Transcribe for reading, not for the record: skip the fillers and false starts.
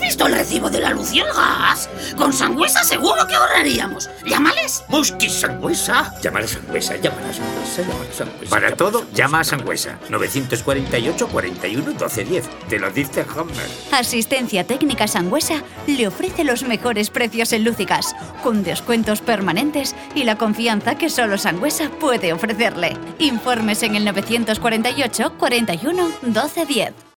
visto el recibo de la luz y el gas? Con Sangüesa seguro que ahorraríamos. Llámales. Musqui Sangüesa. Llama a Sangüesa, llama a Sangüesa, llama a Sangüesa. Para todo, llama a Sangüesa. 948 41 12 10. Te lo dice Homer. Asistencia Técnica Sangüesa le ofrece los mejores precios en luz y gas, con descuentos permanentes y la confianza que solo Sangüesa puede ofrecerle. Informes en el 948 41 12 10.